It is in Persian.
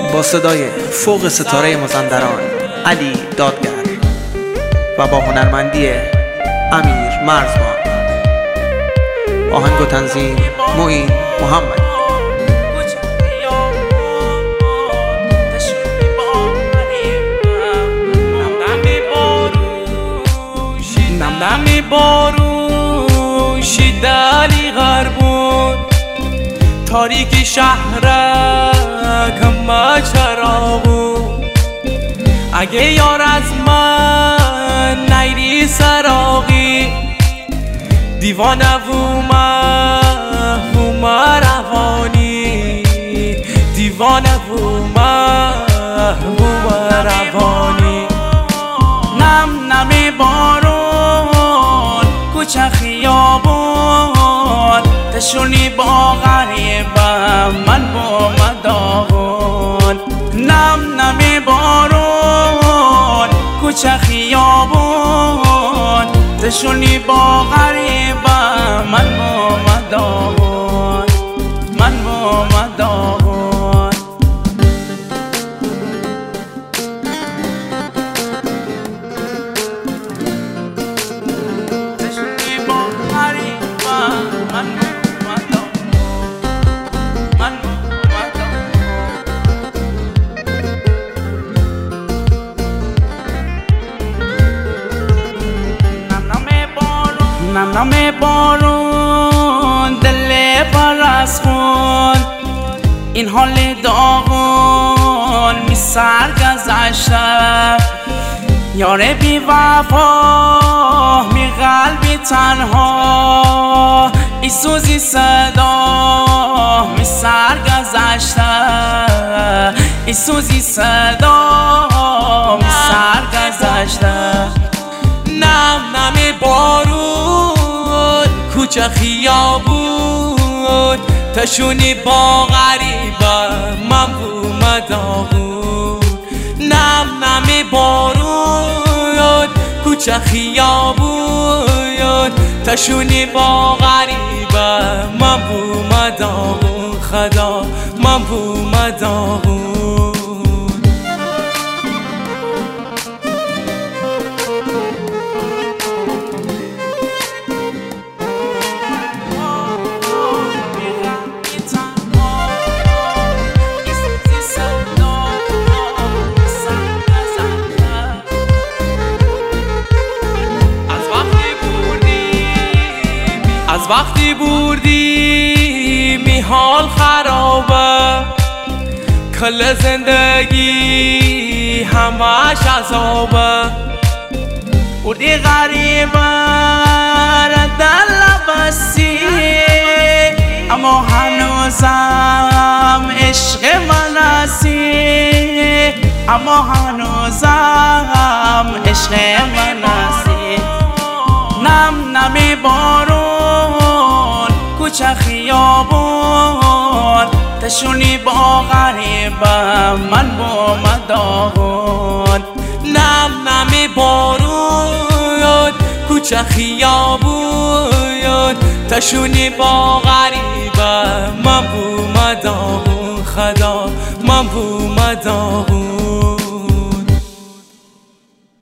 با صدای فوق ستاره مازندران علی دادگر و با هنرمندی امیر مرزبان، آهنگ و تنظیم معین محمد. نمی باروشی دلی غربون تاریکی شهرک همه چراغون اگه یار از من نیری سراغی دیوانه وومه روانی دیوانه وومه روانی نمی بارون کوچه خیابون تشونی با غریبم من با مداغون نمی بارون کوچه خیابون تشونی با غریبم من با مداغون من با مداغون نمی بارون دل پر از خون این حال داغون می سر گذشته یار بی وفا می قلبی تنها ای سوزی صدا می سر گذشته ای سوزی صدا می سر گذشته نمی بارون کوچه خیابون تشونی با غریبه من بوم داغون نمی بارون کوچه خیابون تشونی با غریبه من بوم داغون خدا من بوم داغون از وقتی بردی می حال خرابه کل زندگی همش عذابه بردی غریبه دل بستی اما هنوزم عشق من هستی اما هنوزم عشق من هستی نمی بارون کوچه خیابون تشونی با غریبه من با مداغون نمی بارون کوچه خیابون تشونی با غریبه من با مداغون خدا من با مداغون